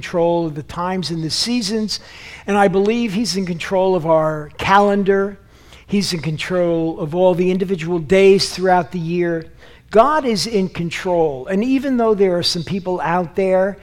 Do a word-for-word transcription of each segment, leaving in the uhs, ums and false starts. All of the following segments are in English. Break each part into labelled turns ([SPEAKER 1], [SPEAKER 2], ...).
[SPEAKER 1] control of the times and the seasons, and I believe he's in control of our calendar. He's in control of all the individual days throughout the year. God is in control, and even though there are some people out there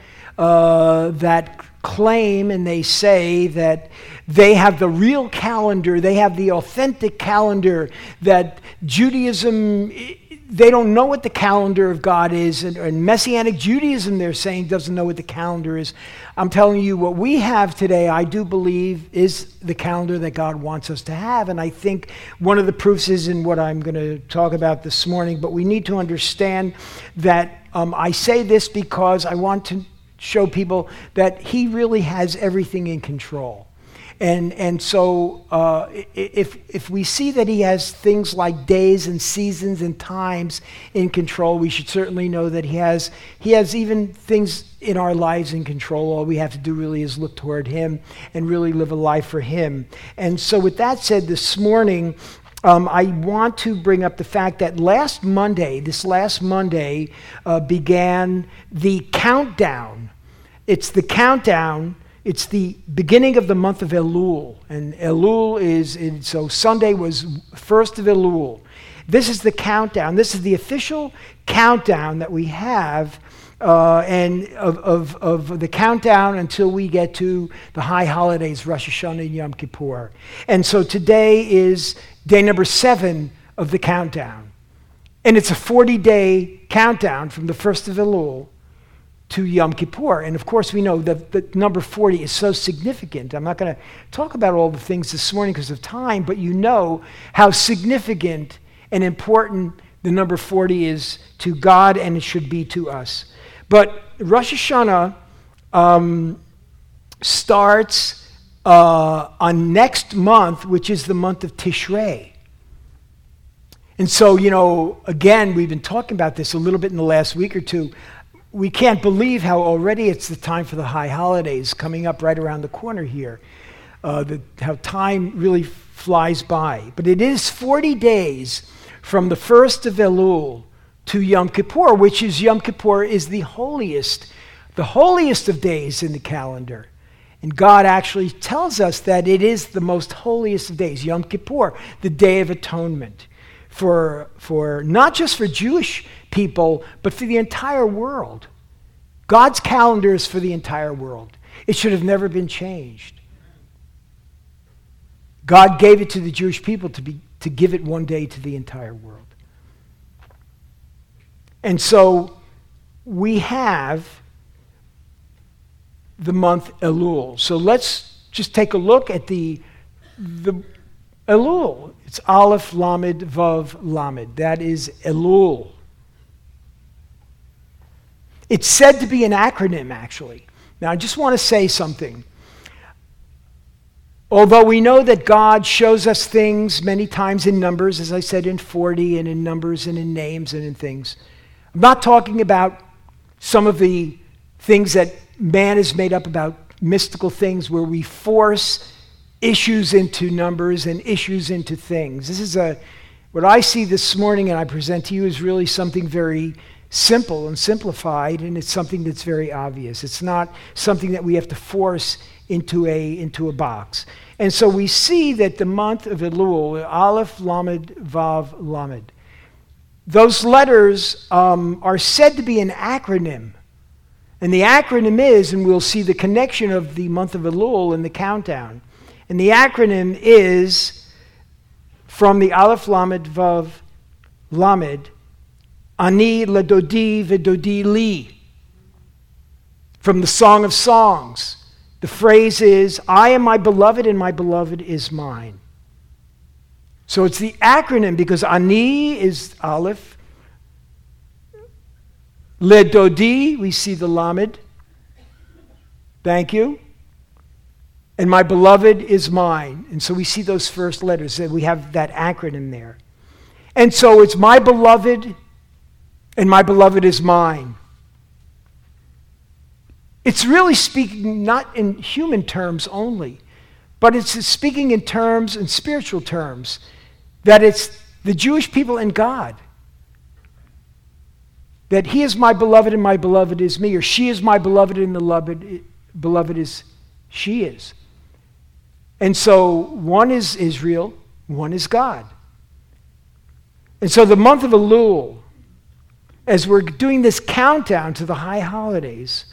[SPEAKER 1] uh, that claim and they say that they have the real calendar, they have the authentic calendar, that Judaism, they don't know what the calendar of God is, and, and Messianic Judaism, they're saying, doesn't know what the calendar is. I'm telling you, what we have today, I do believe, is the calendar that God wants us to have, and I think one of the proofs is in what I'm going to talk about this morning, but we need to understand that um, I say this because I want to show people that he really has everything in control. And and so uh, if if we see that he has things like days and seasons and times in control, we should certainly know that he has he has even things in our lives in control. All we have to do really is look toward him and really live a life for him. And so with that said, this morning, Um, I want to bring up the fact that last Monday, this last Monday, uh, began the countdown. It's the countdown. It's the beginning of the month of Elul. And Elul is, so Sunday was first of Elul. This is the countdown. This is the official countdown that we have uh, and of, of, of the countdown until we get to the high holidays, Rosh Hashanah and Yom Kippur. And so today is day number seven of the countdown. And it's a forty-day countdown from the first of Elul to Yom Kippur. And of course we know that the number forty is so significant. I'm not going to talk about all the things this morning because of time, but you know how significant and important the number forty is to God, and it should be to us. But Rosh Hashanah um, starts uh, on next month, which is the month of Tishrei. And so, you know, again, we've been talking about this a little bit in the last week or two. We can't believe how already it's the time for the high holidays coming up right around the corner here. Uh, the, how time really flies by. But it is forty days from the first of Elul to Yom Kippur, which is Yom Kippur is the holiest, the holiest of days in the calendar. And God actually tells us that it is the most holiest of days, Yom Kippur, the Day of Atonement, for, for not just for Jewish people, but for the entire world. God's calendar is for the entire world. It should have never been changed. God gave it to the Jewish people to be to give it one day to the entire world. And so we have the month Elul. So let's just take a look at the, the Elul. It's Aleph, Lamed, Vav, Lamed. That is Elul. It's said to be an acronym, actually. Now, I just want to say something. Although we know that God shows us things many times in numbers, as I said, in forty, and in numbers, and in names, and in things. I'm not talking about some of the things that man has made up about mystical things where we force issues into numbers and issues into things. This is a, what I see this morning and I present to you is really something very simple and simplified, and it's something that's very obvious. It's not something that we have to force into a into a box. And so we see that the month of Elul, Aleph, Lamed, Vav, Lamed, those letters um, are said to be an acronym. And the acronym is, and we'll see the connection of the month of Elul in the countdown. And the acronym is, from the Aleph, Lamed, Vav, Lamed, Ani ledodi vedodi li. From the Song of Songs, the phrase is, I am my beloved and my beloved is mine. So it's the acronym because Ani is Aleph. Ledodi, we see the Lamed. Thank you. And my beloved is mine. And so we see those first letters, that we have that acronym there. And so it's my beloved and my beloved is mine. It's really speaking not in human terms only, but it's speaking in terms, in spiritual terms, that it's the Jewish people and God. That he is my beloved and my beloved is me, or she is my beloved and the beloved, beloved as she is. And so one is Israel, one is God. And so the month of Elul, as we're doing this countdown to the high holidays,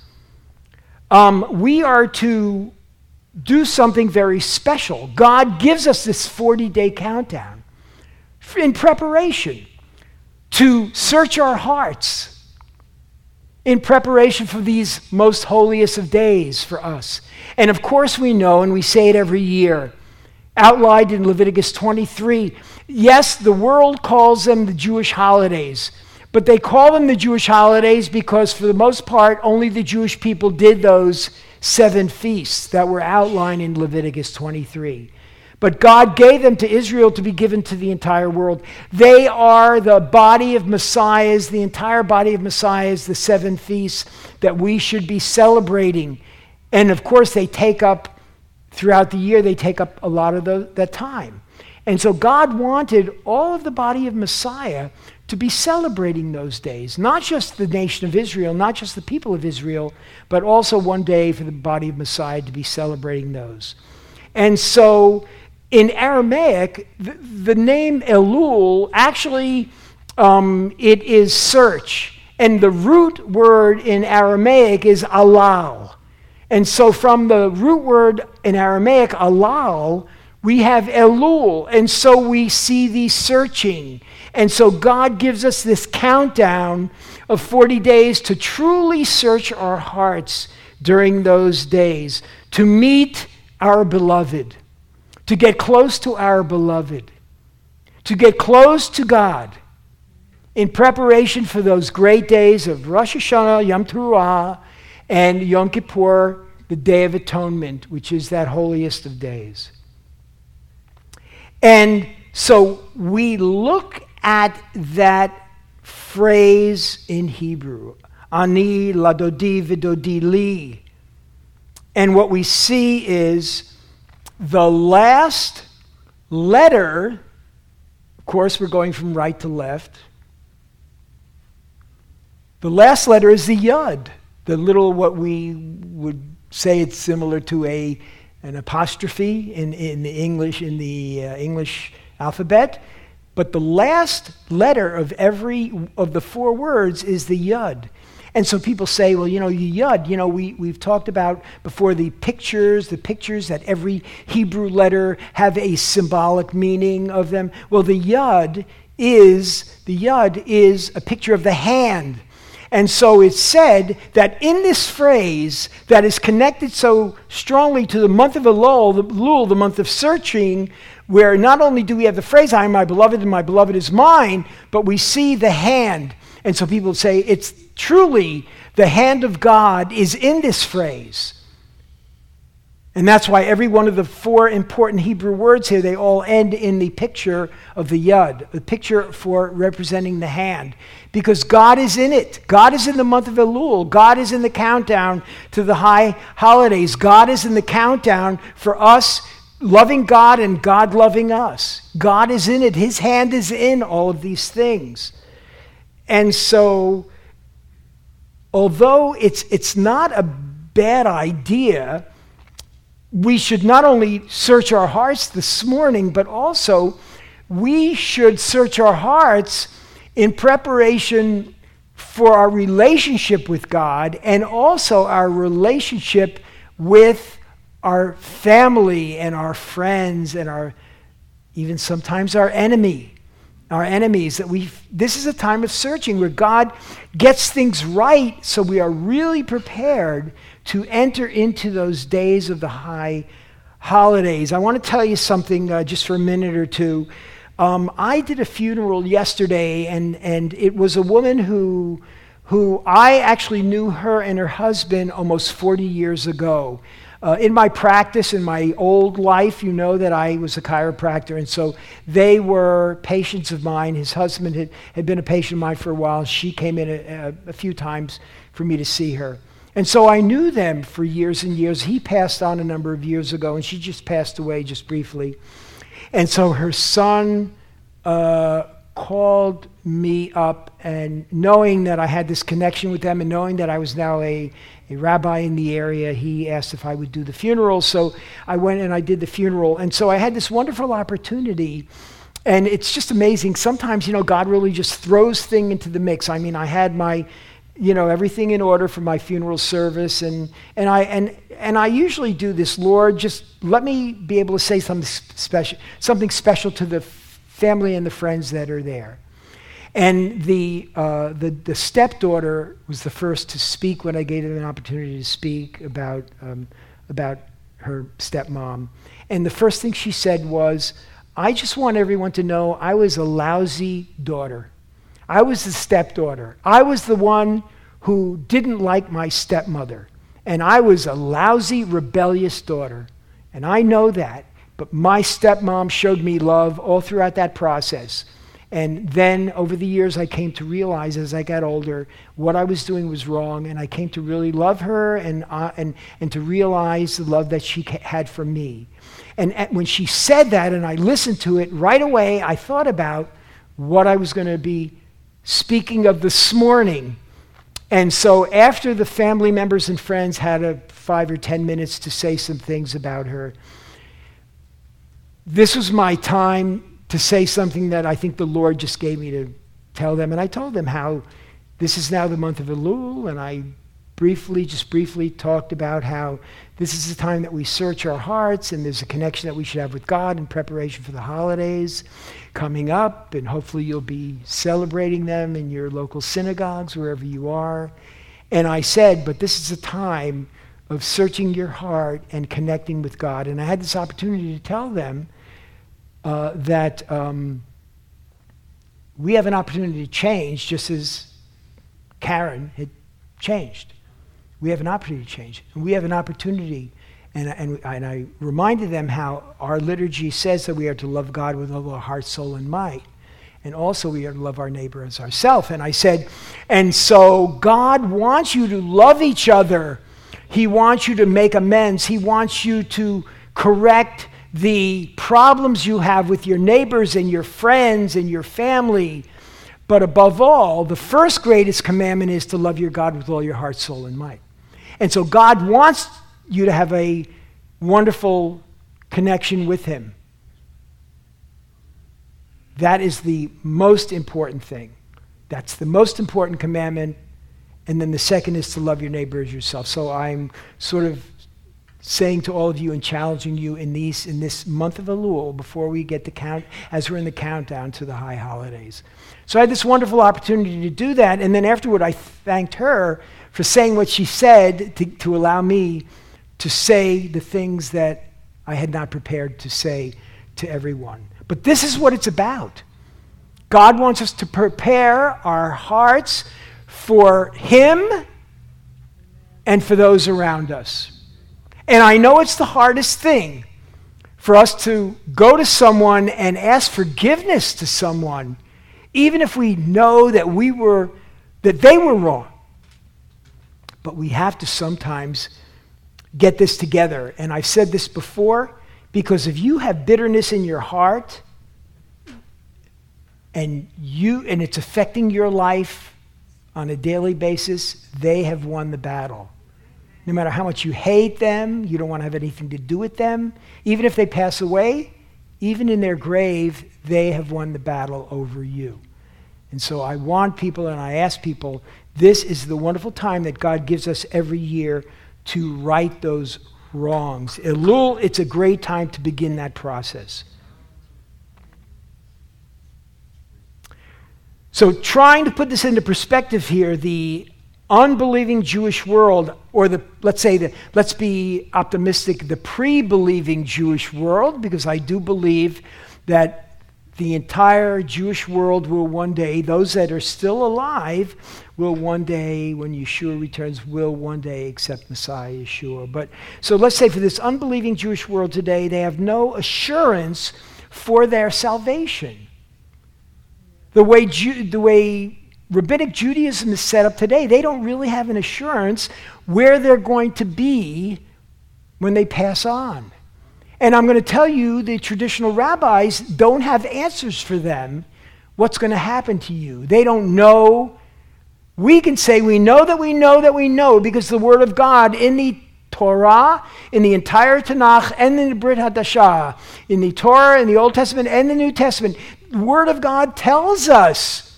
[SPEAKER 1] um, we are to do something very special. God gives us this forty-day countdown in preparation to search our hearts, in preparation for these most holiest of days for us. And of course we know, and we say it every year, outlined in Leviticus twenty-three, yes, the world calls them the Jewish holidays, but they call them the Jewish holidays because for the most part, only the Jewish people did those seven feasts that were outlined in Leviticus twenty-three. But God gave them to Israel to be given to the entire world. They are the body of Messiahs, the entire body of Messiahs, the seven feasts that we should be celebrating. And of course, they take up, throughout the year, they take up a lot of the, that time. And so God wanted all of the body of Messiah to be celebrating those days, not just the nation of Israel, not just the people of Israel, but also one day for the body of Messiah to be celebrating those. And so in Aramaic, the, the name Elul, actually, um, it is search. And the root word in Aramaic is alal. And so from the root word in Aramaic, alal, we have Elul. And so we see the searching. And so God gives us this countdown of forty days to truly search our hearts during those days, to meet our beloved, to get close to our beloved, to get close to God in preparation for those great days of Rosh Hashanah, Yom Teruah, and Yom Kippur, the Day of Atonement, which is that holiest of days. And so we look at that phrase in Hebrew, Ani ladodi vidodi li. And what we see is the last letter, of course we're going from right to left, the last letter is the Yud, the little, what we would say it's similar to a an apostrophe in, in the English, in the uh, English alphabet. But the last letter of every of the four words is the Yud. And so people say, well, you know, the Yud, you know, we, we've talked about before the pictures, the pictures that every Hebrew letter have a symbolic meaning of them. Well, the Yud is, the Yud is a picture of the hand. And so it's said that in this phrase that is connected so strongly to the month of Elul, the, Elul, the month of searching, where not only do we have the phrase, I am my beloved and my beloved is mine, but we see the hand. And so people say it's truly the hand of God is in this phrase. And that's why every one of the four important Hebrew words here, they all end in the picture of the Yud, the picture for representing the hand. Because God is in it. God is in the month of Elul. God is in the countdown to the high holidays. God is in the countdown for us loving God and God loving us. God is in it. His hand is in all of these things. And so, although it's it's not a bad idea, we should not only search our hearts this morning, but also we should search our hearts in preparation for our relationship with God and also our relationship with our family and our friends and our, even sometimes our enemy, our enemies. That we, this is a time of searching where God gets things right so we are really prepared to enter into those days of the high holidays. I want to tell you something uh, just for a minute or two. Um, I did a funeral yesterday, and, and it was a woman who, who I actually knew her and her husband almost forty years ago. Uh, in my practice, in my old life, you know that I was a chiropractor, and so they were patients of mine. His husband had, had been a patient of mine for a while. She came in a, a, a few times for me to see her. And so I knew them for years and years. He passed on a number of years ago, and she just passed away just briefly. And so her son uh, called me up, and knowing that I had this connection with them and knowing that I was now a, a rabbi in the area, he asked if I would do the funeral. So I went and I did the funeral. And so I had this wonderful opportunity. And it's just amazing. Sometimes, you know, God really just throws things into the mix. I mean, I had my, you know, everything in order for my funeral service. And, and, I, and, and I usually do this, Lord, just let me be able to say something special, something special to the family and the friends that are there. And the, uh, the, the stepdaughter was the first to speak when I gave her an opportunity to speak about, um, about her stepmom. And the first thing she said was, I just want everyone to know I was a lousy daughter. I was the stepdaughter. I was the one who didn't like my stepmother. And I was a lousy, rebellious daughter. And I know that. But my stepmom showed me love all throughout that process. And then over the years, I came to realize as I got older, what I was doing was wrong. And I came to really love her and, uh, and, and to realize the love that she had for me. And at, when she said that and I listened to it, right away I thought about what I was going to be speaking of this morning. And so after the family members and friends had a five or ten minutes to say some things about her, this was my time to say something that I think the Lord just gave me to tell them. And I told them how this is now the month of Elul, and I briefly, just briefly talked about how this is the time that we search our hearts, and there's a connection that we should have with God in preparation for the holidays coming up, and hopefully you'll be celebrating them in your local synagogues, wherever you are. And I said, but this is a time of searching your heart and connecting with God. And I had this opportunity to tell them uh, that um, we have an opportunity to change, just as Karen had changed. We have an opportunity to change. And we have an opportunity, and, and, and I reminded them how our liturgy says that we are to love God with all our heart, soul, and might. And also we are to love our neighbor as ourselves. And I said, and so God wants you to love each other. He wants you to make amends. He wants you to correct the problems you have with your neighbors and your friends and your family. But above all, the first greatest commandment is to love your God with all your heart, soul, and might. And so God wants you to have a wonderful connection with him. That is the most important thing. That's the most important commandment. And then the second is to love your neighbor as yourself. So I'm sort of saying to all of you and challenging you in these in this month of Elul, before we get the count, as we're in the countdown to the high holidays. So I had this wonderful opportunity to do that, and then afterward I thanked her for saying what she said to, to allow me to say the things that I had not prepared to say to everyone. But this is what it's about. God wants us to prepare our hearts for him and for those around us. And I know it's the hardest thing for us to go to someone and ask forgiveness to someone, even if we know that we were, that they were wrong. But we have to sometimes get this together. And I've said this before, because if you have bitterness in your heart and you and it's affecting your life on a daily basis, they have won the battle. No matter how much you hate them, you don't want to have anything to do with them. Even if they pass away, even in their grave, they have won the battle over you. And so I want people and I ask people, this is the wonderful time that God gives us every year to right those wrongs. Elul, it's a great time to begin that process. So trying to put this into perspective here, the unbelieving Jewish world, or the, let's say, the, let's be optimistic, the pre-believing Jewish world, because I do believe that the entire Jewish world will one day, those that are still alive, will one day, when Yeshua returns, will one day accept Messiah Yeshua. But so let's say for this unbelieving Jewish world today, they have no assurance for their salvation. The way Ju- the way Rabbinic Judaism is set up today, they don't really have an assurance where they're going to be when they pass on. And I'm going to tell you, the traditional rabbis don't have answers for them what's going to happen to you. They don't know. We can say we know that we know that we know because the Word of God in the Torah, in the entire Tanakh, and in the Brit Hadashah, in the Torah, in the Old Testament, and the New Testament, the Word of God tells us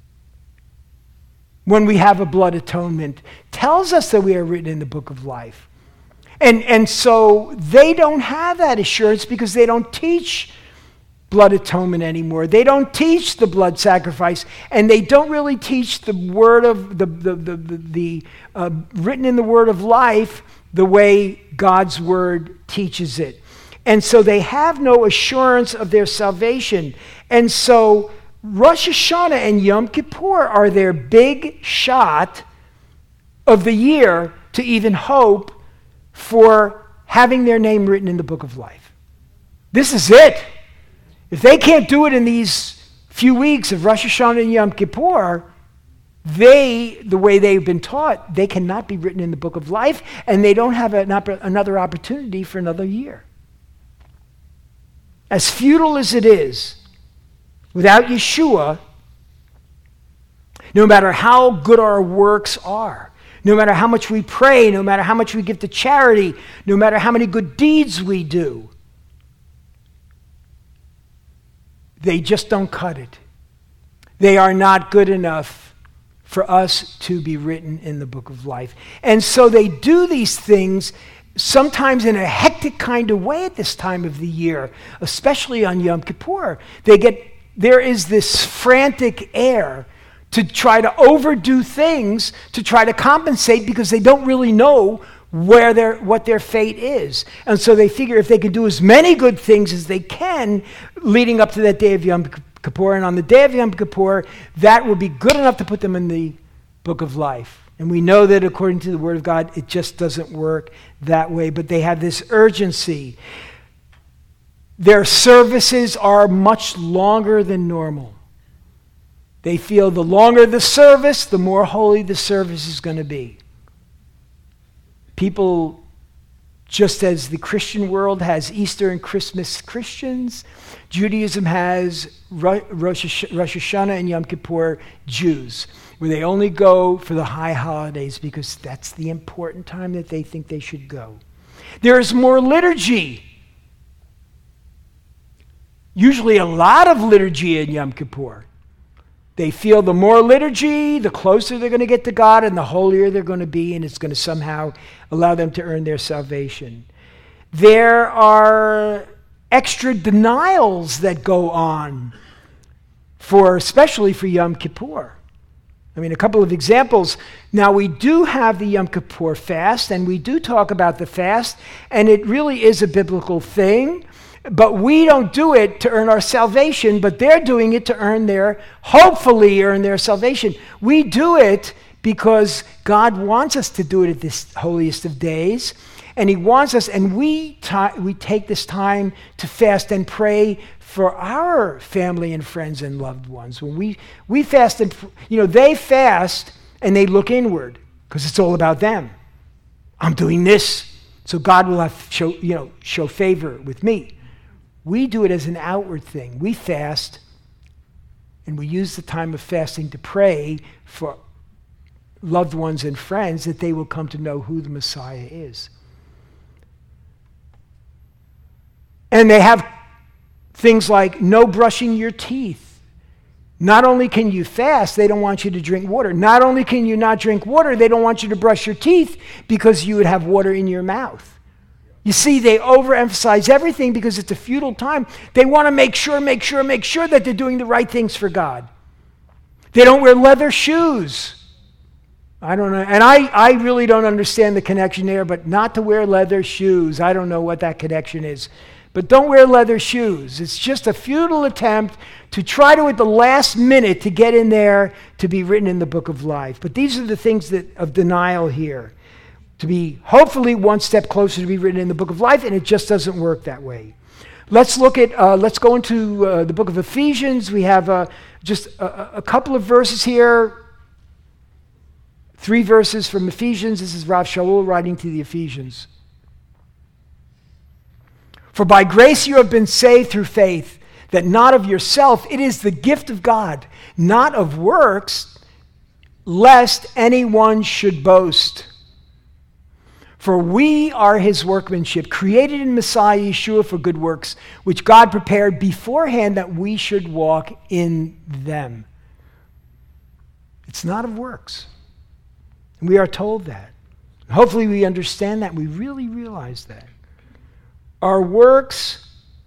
[SPEAKER 1] when we have a blood atonement, tells us that we are written in the book of life. And, and so they don't have that assurance because they don't teach blood atonement anymore. They don't teach the blood sacrifice, and they don't really teach the word of the the the, the, the uh, written in the word of life the way God's word teaches it. And so they have no assurance of their salvation. And so Rosh Hashanah and Yom Kippur are their big shot of the year to even hope for having their name written in the book of life. This is it. If they can't do it in these few weeks of Rosh Hashanah and Yom Kippur, they, the way they've been taught, they cannot be written in the book of life, and they don't have an opp- another opportunity for another year. As futile as it is, without Yeshua, no matter how good our works are, no matter how much we pray, no matter how much we give to charity, no matter how many good deeds we do, they just don't cut it. They are not good enough for us to be written in the book of life. And so they do these things sometimes in a hectic kind of way at this time of the year, especially on Yom Kippur. They get, there is this frantic air to try to overdo things, to try to compensate because they don't really know where their what their fate is. And so they figure if they can do as many good things as they can leading up to that day of Yom Kippur, and on the day of Yom Kippur, that will be good enough to put them in the book of life. And we know that according to the Word of God, it just doesn't work that way. But they have this urgency. Their services are much longer than normal. They feel the longer the service, the more holy the service is going to be. People, just as the Christian world has Easter and Christmas Christians, Judaism has Rosh Hashanah and Yom Kippur Jews, where they only go for the high holidays because that's the important time that they think they should go. There is more liturgy. Usually a lot of liturgy in Yom Kippur. They feel the more liturgy, the closer they're going to get to God and the holier they're going to be, and it's going to somehow allow them to earn their salvation. There are extra denials that go on, for especially for Yom Kippur. I mean, a couple of examples. Now, we do have the Yom Kippur fast, and we do talk about the fast, and it really is a biblical thing. But we don't do it to earn our salvation, but they're doing it to earn their, hopefully earn their salvation. We do it because God wants us to do it at this holiest of days, and He wants us, and we ta- we take this time to fast and pray for our family and friends and loved ones. When we, we fast, and you know, they fast and they look inward because it's all about them. I'm doing this, so God will have show, you know, show favor with me. We do it as an outward thing. We fast, and we use the time of fasting to pray for loved ones and friends that they will come to know who the Messiah is. And they have things like no brushing your teeth. Not only can you fast, they don't want you to drink water. Not only can you not drink water, they don't want you to brush your teeth because you would have water in your mouth. You see, they overemphasize everything because it's a futile time. They want to make sure, make sure, make sure that they're doing the right things for God. They don't wear leather shoes. I don't know. And I, I really don't understand the connection there, but not to wear leather shoes. I don't know what that connection is. But don't wear leather shoes. It's just a futile attempt to try to, at the last minute, to get in there to be written in the book of life. But these are the things that of denial here. To be hopefully one step closer to be written in the book of life, and it just doesn't work that way. Let's look at, uh, let's go into uh, the book of Ephesians. We have uh, just a, a couple of verses here. Three verses from Ephesians. This is Rav Shaul writing to the Ephesians. For by grace you have been saved through faith. that not of yourself, it is the gift of God, not of works, lest anyone should boast. For we are his workmanship, created in Messiah Yeshua for good works, which God prepared beforehand that we should walk in them. It's not of works. And we are told that. Hopefully we understand that. We really realize that. Our works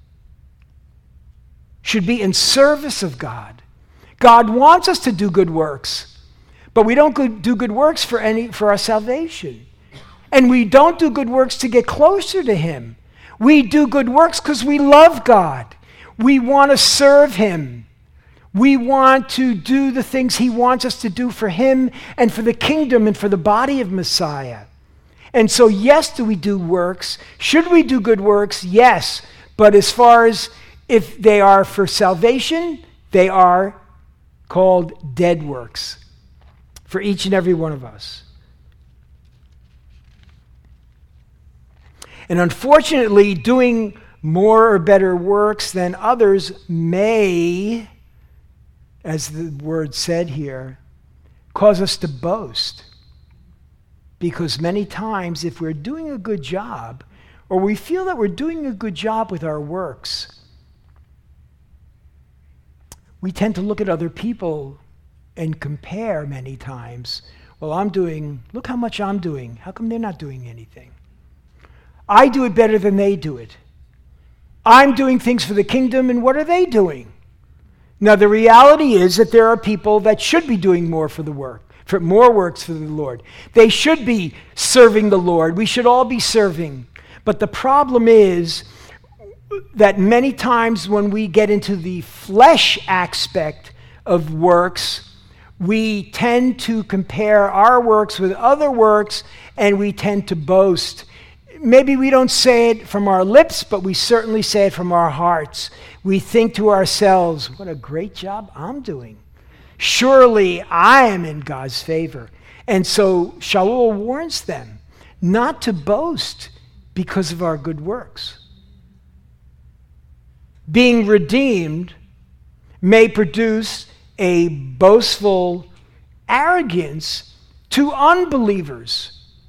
[SPEAKER 1] should be in service of God. God wants us to do good works, but we don't do good works for any for our salvation. And we don't do good works to get closer to him. We do good works because we love God. We want to serve him. We want to do the things he wants us to do for him and for the kingdom and for the body of Messiah. And so, yes, do we do works? Should we do good works? Yes. But as far as if they are for salvation, they are called dead works for each and every one of us. And unfortunately, doing more or better works than others may, as the word said here, cause us to boast. Because many times, if we're doing a good job, or we feel that we're doing a good job with our works, we tend to look at other people and compare many times. Well, I'm doing, look how much I'm doing. How come they're not doing anything? I do it better than they do it. I'm doing things for the kingdom, and what are they doing? Now, the reality is that there are people that should be doing more for the work, for more works for the Lord. They should be serving the Lord. We should all be serving. But the problem is that many times when we get into the flesh aspect of works, we tend to compare our works with other works, and we tend to boast. Maybe we don't say it from our lips, but we certainly say it from our hearts. We think to ourselves, what a great job I'm doing. Surely I am in God's favor. And so Shaul warns them not to boast because of our good works. Being redeemed may produce a boastful arrogance to unbelievers.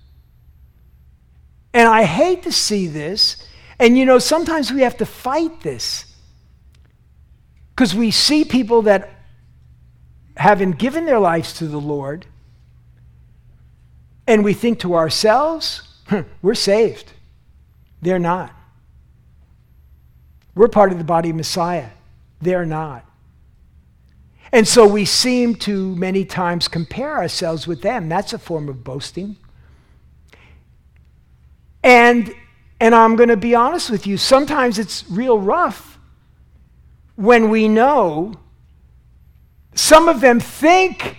[SPEAKER 1] And I hate to see this. And you know, sometimes we have to fight this. Because we see people that haven't given their lives to the Lord, and we think to ourselves, huh, we're saved. They're not. We're part of the body of Messiah. They're not. And so we seem to many times compare ourselves with them. That's a form of boasting. And, and I'm going to be honest with you, sometimes it's real rough when we know some of them think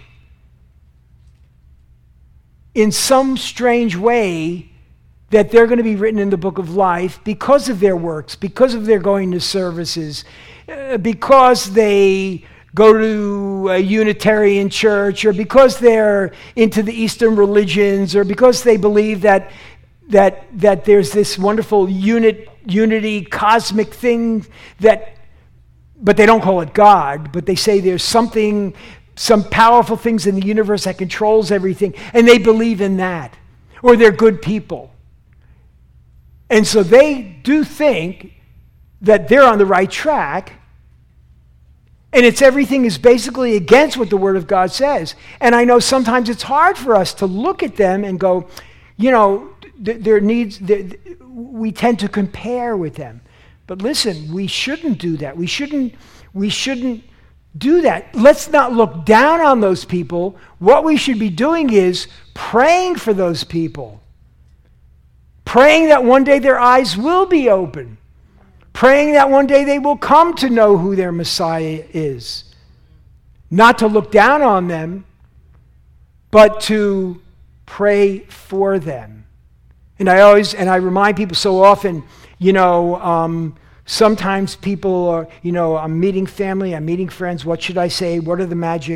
[SPEAKER 1] in some strange way that they're going to be written in the book of life because of their works, because of their going to services, uh, because they go to a Unitarian church, or because they're into the Eastern religions, or because they believe that that that there's this wonderful unit, unity, cosmic thing that, but they don't call it God, but they say there's something, some powerful things in the universe that controls everything, and they believe in that, or they're good people. And so they do think that they're on the right track, and it's everything is basically against what the Word of God says. And I know sometimes it's hard for us to look at them and go, you know, th- there needs, th- we tend to compare with them. But listen, we shouldn't do that. We shouldn't, we shouldn't do that. Let's not look down on those people. What we should be doing is praying for those people. Praying that one day their eyes will be open. Praying that one day they will come to know who their Messiah is. Not to look down on them, but to pray for them. And I always, and I remind people so often, you know, um, sometimes people are, you know, I'm meeting family, I'm meeting friends, what should I say? What are the magic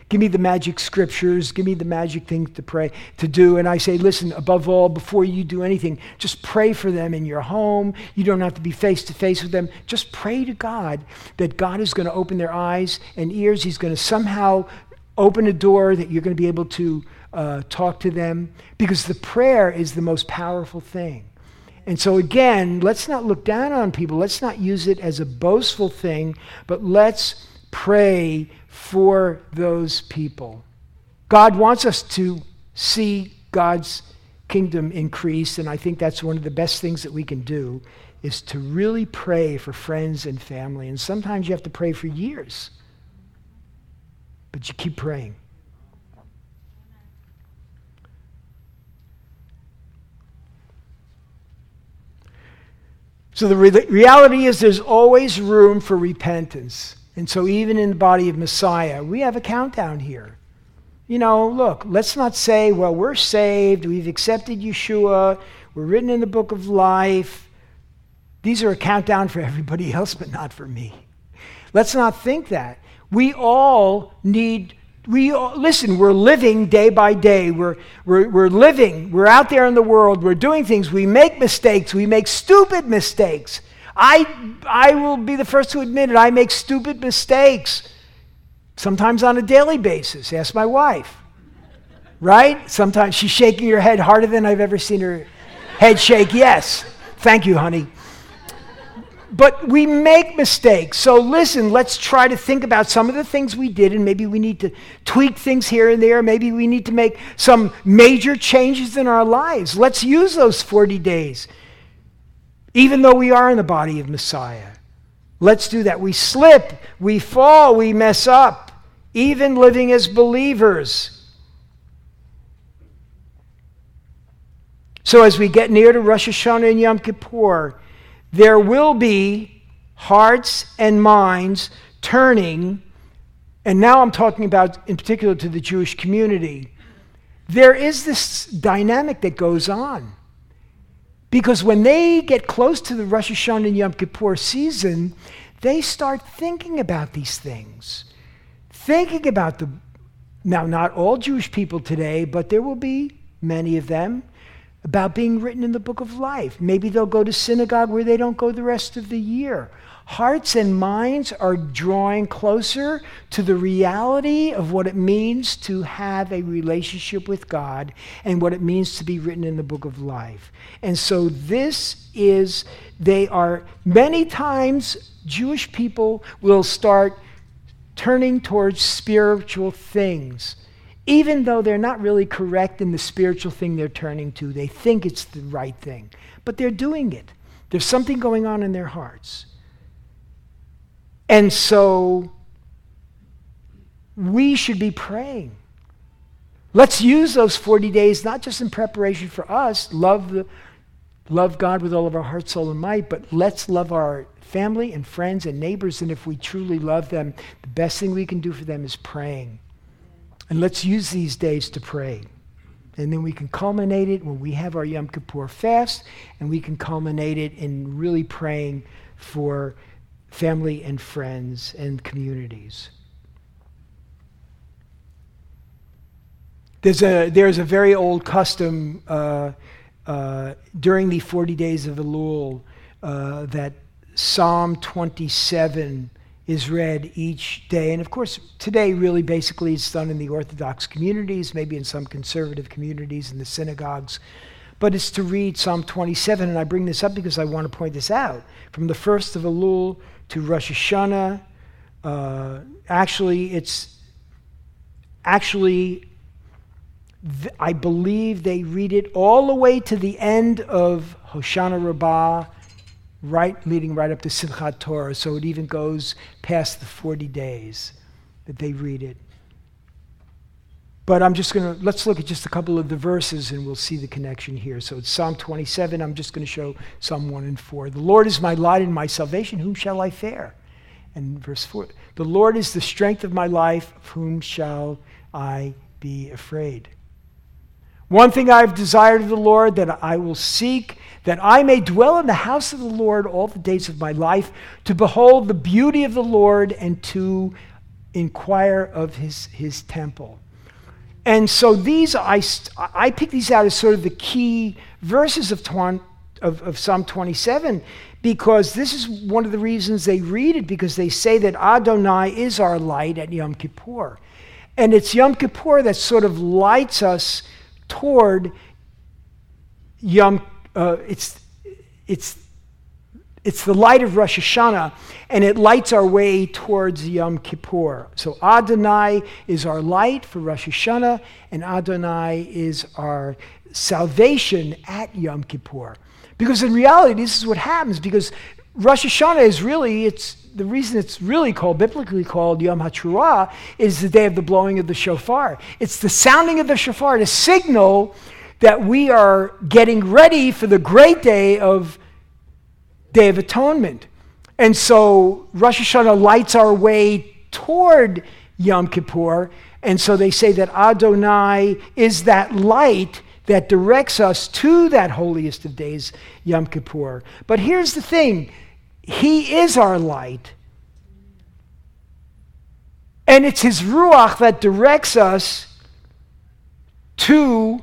[SPEAKER 1] give me the magic scriptures, give me the magic things to pray, to do. And I say, listen, above all, before you do anything, just pray for them in your home. You don't have to be face to face with them. Just pray to God that God is going to open their eyes and ears. He's going to somehow open a door that you're going to be able to uh, talk to them, because the prayer is the most powerful thing. And so again, let's not look down on people. Let's not use it as a boastful thing, but let's pray for those people. God wants us to see God's kingdom increase, and I think that's one of the best things that we can do, is to really pray for friends and family. And sometimes you have to pray for years, but you keep praying. So the re- reality is there's always room for repentance. And so even in the body of Messiah, we have a countdown here. You know, look, let's not say, well, we're saved, we've accepted Yeshua, we're written in the book of life. These are a countdown for everybody else, but not for me. Let's not think that. We all need We listen, we're living day by day. We're, we're, we're living. We're out there in the world. We're doing things. We make mistakes. We make stupid mistakes. I, I will be the first to admit it. I make stupid mistakes, sometimes on a daily basis. Ask my wife. Right? Sometimes she's shaking her head harder than I've ever seen her head shake. Yes. Thank you, honey. But we make mistakes. So listen, let's try to think about some of the things we did, and maybe we need to tweak things here and there. Maybe we need to make some major changes in our lives. Let's use those forty days, even though we are in the body of Messiah. Let's do that. We slip, we fall, we mess up, even living as believers. So as we get near to Rosh Hashanah and Yom Kippur, there will be hearts and minds turning, and now I'm talking about in particular to the Jewish community. There is this dynamic that goes on. Because when they get close to the Rosh Hashanah and Yom Kippur season, they start thinking about these things. Thinking about the, now not all Jewish people today, but there will be many of them, about being written in the book of life. Maybe they'll go to synagogue where they don't go the rest of the year. Hearts and minds are drawing closer to the reality of what it means to have a relationship with God and what it means to be written in the book of life. And so this is, they are, many times Jewish people will start turning towards spiritual things. Even though they're not really correct in the spiritual thing they're turning to, they think it's the right thing. But they're doing it. There's something going on in their hearts. And so we should be praying. Let's use those forty days, not just in preparation for us, love, the, love God with all of our heart, soul, and might, but let's love our family and friends and neighbors. And if we truly love them, the best thing we can do for them is praying. And let's use these days to pray. And then we can culminate it when we have our Yom Kippur fast, and we can culminate it in really praying for family and friends and communities. There's a, there's a very old custom uh, uh, during the forty days of Elul uh, that Psalm twenty-seven is read each day. And of course, today really basically it's done in the Orthodox communities, maybe in some conservative communities in the synagogues. But it's to read Psalm twenty-seven, and I bring this up because I want to point this out. From the first of Elul to Rosh Hashanah, uh, actually it's, actually, th- I believe they read it all the way to the end of Hoshana Rabbah, right, leading right up to Simchat Torah, so it even goes past the forty days that they read it. But I'm just going to, let's look at just a couple of the verses and we'll see the connection here. So it's Psalm twenty-seven. I'm just going to show Psalm one and four. The Lord is my light and my salvation. Whom shall I fear? And verse four. The Lord is the strength of my life. Of whom shall I be afraid? One thing I have desired of the Lord, that I will seek, that I may dwell in the house of the Lord all the days of my life, to behold the beauty of the Lord and to inquire of his, his temple. And so these, I, I pick these out as sort of the key verses of, twan, of, of Psalm twenty-seven, because this is one of the reasons they read it, because they say that Adonai is our light at Yom Kippur. And it's Yom Kippur that sort of lights us toward Yom, uh, it's, it's, it's the light of Rosh Hashanah, and it lights our way towards Yom Kippur. So Adonai is our light for Rosh Hashanah, and Adonai is our salvation at Yom Kippur. Because in reality, this is what happens, because Rosh Hashanah is really, it's the reason it's really called, biblically called Yom HaTruah, is the day of the blowing of the shofar. It's the sounding of the shofar to signal that we are getting ready for the great day of Day of Atonement. And so Rosh Hashanah lights our way toward Yom Kippur, and so they say that Adonai is that light that directs us to that holiest of days, Yom Kippur. But here's the thing, he is our light, and it's his Ruach that directs us to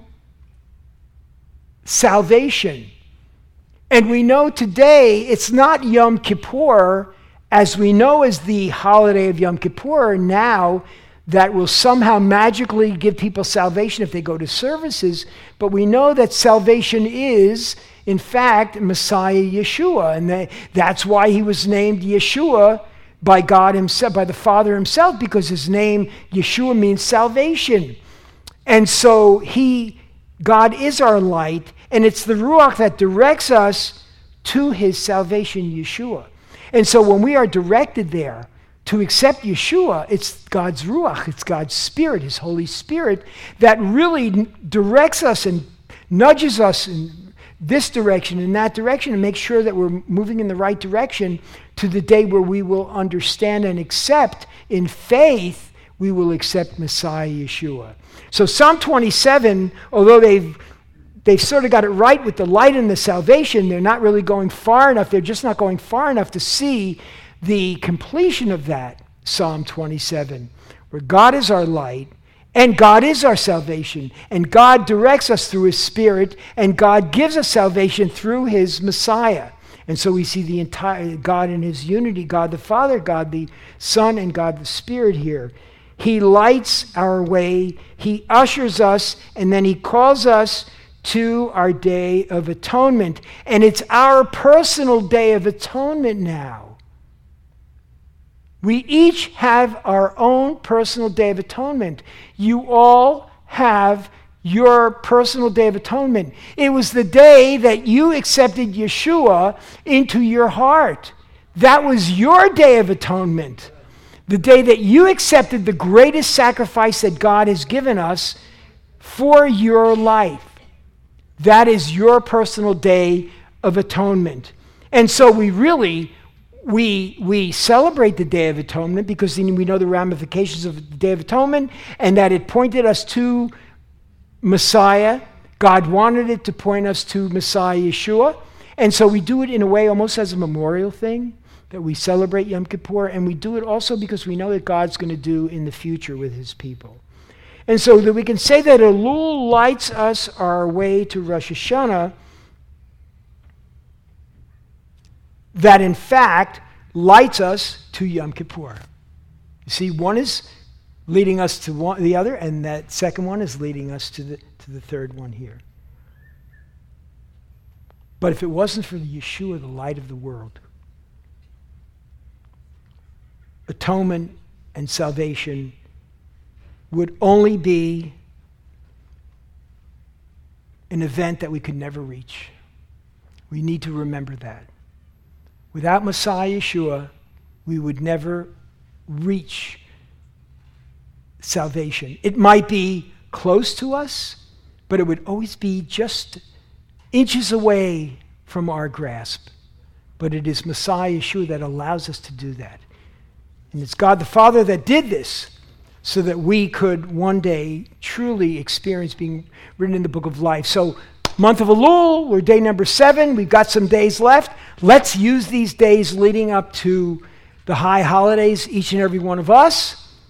[SPEAKER 1] salvation. And we know today it's not Yom Kippur, as we know as the holiday of Yom Kippur now, that will somehow magically give people salvation if they go to services, but we know that salvation is, in fact, Messiah Yeshua, and they, that's why he was named Yeshua by God himself, by the Father himself, because his name, Yeshua, means salvation. And so he, God is our light, and it's the Ruach that directs us to his salvation, Yeshua. And so when we are directed there, to accept Yeshua, it's God's Ruach, it's God's Spirit, his Holy Spirit, that really directs us and nudges us in this direction and that direction and makes sure that we're moving in the right direction to the day where we will understand and accept in faith, we will accept Messiah Yeshua. So Psalm twenty-seven, although they've they've sort of got it right with the light and the salvation, they're not really going far enough, they're just not going far enough to see the completion of that, Psalm twenty-seven, where God is our light, and God is our salvation, and God directs us through his Spirit, and God gives us salvation through his Messiah. And so we see the entire God in his unity, God the Father, God the Son, and God the Spirit here. He lights our way, he ushers us, and then he calls us to our Day of Atonement. And it's our personal Day of Atonement now. We each have our own personal Day of Atonement. You all have your personal Day of Atonement. It was the day that you accepted Yeshua into your heart. That was your Day of Atonement. The day that you accepted the greatest sacrifice that God has given us for your life. That is your personal Day of Atonement. And so we really... We we celebrate the Day of Atonement because we know the ramifications of the Day of Atonement and that it pointed us to Messiah. God wanted it to point us to Messiah Yeshua. And so we do it in a way almost as a memorial thing, that we celebrate Yom Kippur, and we do it also because we know that God's going to do in the future with his people. And so that we can say that Elul lights us our way to Rosh Hashanah, that in fact lights us to Yom Kippur. You see, one is leading us to one, the other, and that second one is leading us to the, to the third one here. But if it wasn't for the Yeshua, the light of the world, atonement and salvation would only be an event that we could never reach. We need to remember that. Without Messiah Yeshua, we would never reach salvation. It might be close to us, but it would always be just inches away from our grasp. But it is Messiah Yeshua that allows us to do that. And it's God the Father that did this so that we could one day truly experience being written in the book of life. So month of Elul, we're day number seven. We've got some days left. Let's use these days leading up to the high holidays, each and every one of us,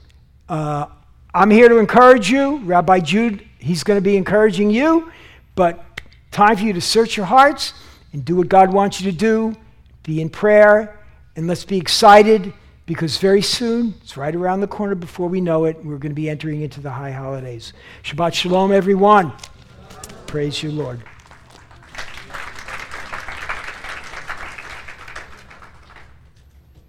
[SPEAKER 1] Uh, I'm here to encourage you. Rabbi Jude, he's going to be encouraging you. But time for you to search your hearts and do what God wants you to do. Be in prayer. And let's be excited, because very soon, it's right around the corner before we know it, we're going to be entering into the high holidays. Shabbat shalom, everyone. Praise you, Lord.